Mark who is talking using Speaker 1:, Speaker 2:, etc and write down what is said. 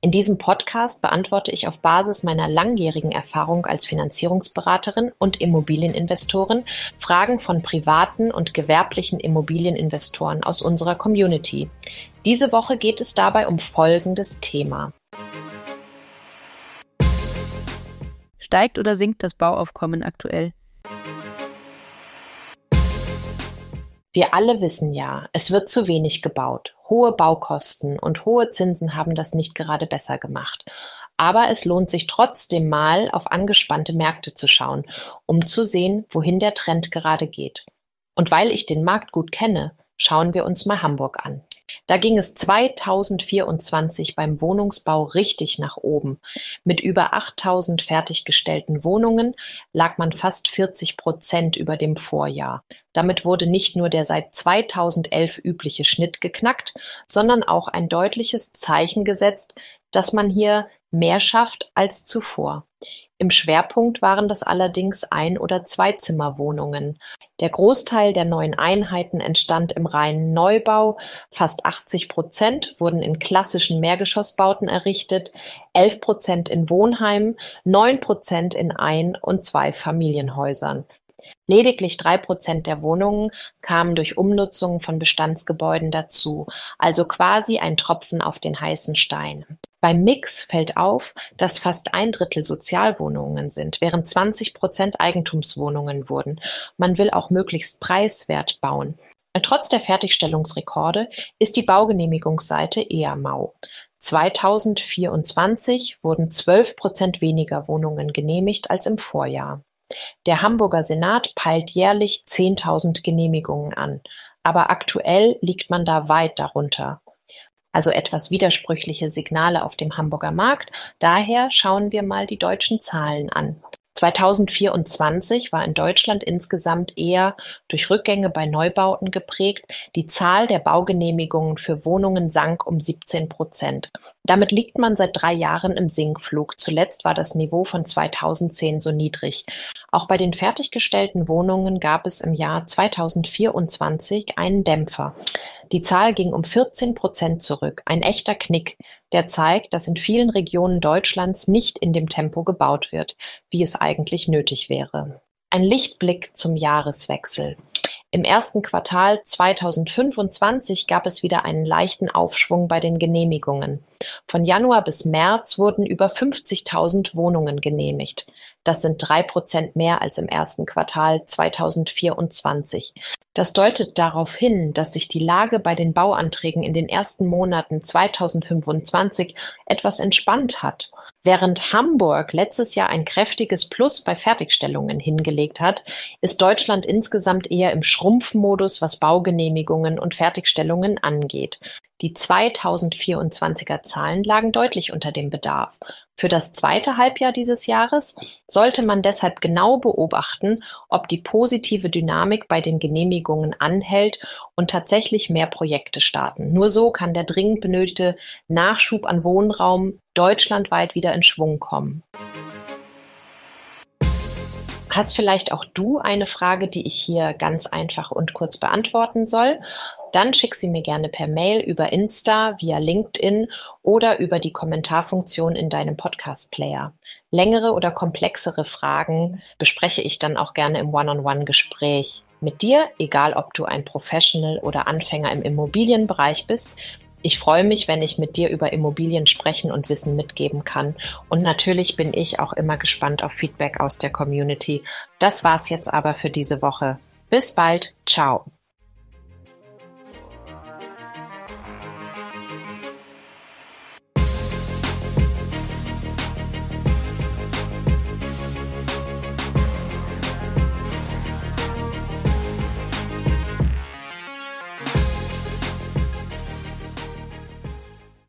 Speaker 1: In diesem Podcast beantworte ich auf Basis meiner langjährigen Erfahrung als Finanzierungsberaterin und Immobilieninvestorin Fragen von privaten und gewerblichen Immobilieninvestoren aus unserer Community. Diese Woche geht es dabei um folgendes Thema.
Speaker 2: Steigt oder sinkt das Bauaufkommen aktuell?
Speaker 1: Wir alle wissen ja, es wird zu wenig gebaut. Hohe Baukosten und hohe Zinsen haben das nicht gerade besser gemacht. Aber es lohnt sich trotzdem mal, auf angespannte Märkte zu schauen, um zu sehen, wohin der Trend gerade geht. Und weil ich den Markt gut kenne, schauen wir uns mal Hamburg an. Da ging es 2024 beim Wohnungsbau richtig nach oben. Mit über 8.000 fertiggestellten Wohnungen lag man fast 40% über dem Vorjahr. Damit wurde nicht nur der seit 2011 übliche Schnitt geknackt, sondern auch ein deutliches Zeichen gesetzt, dass man hier mehr schafft als zuvor. Im Schwerpunkt waren das allerdings Ein- oder Zweizimmerwohnungen. Der Großteil der neuen Einheiten entstand im reinen Neubau, fast 80% wurden in klassischen Mehrgeschossbauten errichtet, 11% in Wohnheimen, 9% in Ein- und Zweifamilienhäusern. Lediglich 3% der Wohnungen kamen durch Umnutzung von Bestandsgebäuden dazu, also quasi ein Tropfen auf den heißen Stein. Beim Mix fällt auf, dass fast 1/3 Sozialwohnungen sind, während 20% Eigentumswohnungen wurden. Man will auch möglichst preiswert bauen. Trotz der Fertigstellungsrekorde ist die Baugenehmigungsseite eher mau. 2024 wurden 12% weniger Wohnungen genehmigt als im Vorjahr. Der Hamburger Senat peilt jährlich 10.000 Genehmigungen an, aber aktuell liegt man da weit darunter. Also etwas widersprüchliche Signale auf dem Hamburger Markt, daher schauen wir mal die deutschen Zahlen an. 2024 war in Deutschland insgesamt eher durch Rückgänge bei Neubauten geprägt. Die Zahl der Baugenehmigungen für Wohnungen sank um 17%. Damit liegt man seit 3 Jahren im Sinkflug. Zuletzt war das Niveau von 2010 so niedrig. Auch bei den fertiggestellten Wohnungen gab es im Jahr 2024 einen Dämpfer. Die Zahl ging um 14% zurück, ein echter Knick, der zeigt, dass in vielen Regionen Deutschlands nicht in dem Tempo gebaut wird, wie es eigentlich nötig wäre. Ein Lichtblick zum Jahreswechsel. Im ersten Quartal 2025 gab es wieder einen leichten Aufschwung bei den Genehmigungen. Von Januar bis März wurden über 50.000 Wohnungen genehmigt. Das sind 3% mehr als im ersten Quartal 2024. Das deutet darauf hin, dass sich die Lage bei den Bauanträgen in den ersten Monaten 2025 etwas entspannt hat. Während Hamburg letztes Jahr ein kräftiges Plus bei Fertigstellungen hingelegt hat, ist Deutschland insgesamt eher im Schrumpfmodus, was Baugenehmigungen und Fertigstellungen angeht. Die 2024er Zahlen lagen deutlich unter dem Bedarf. Für das zweite Halbjahr dieses Jahres sollte man deshalb genau beobachten, ob die positive Dynamik bei den Genehmigungen anhält und tatsächlich mehr Projekte starten. Nur so kann der dringend benötigte Nachschub an Wohnraum deutschlandweit wieder in Schwung kommen. Hast vielleicht auch du eine Frage, die ich hier ganz einfach und kurz beantworten soll? Dann schick sie mir gerne per Mail, über Insta, via LinkedIn oder über die Kommentarfunktion in deinem Podcast-Player. Längere oder komplexere Fragen bespreche ich dann auch gerne im One-on-One-Gespräch mit dir, egal ob du ein Professional oder Anfänger im Immobilienbereich bist. Ich freue mich, wenn ich mit dir über Immobilien sprechen und Wissen mitgeben kann. Und natürlich bin ich auch immer gespannt auf Feedback aus der Community. Das war's jetzt aber für diese Woche. Bis bald. Ciao.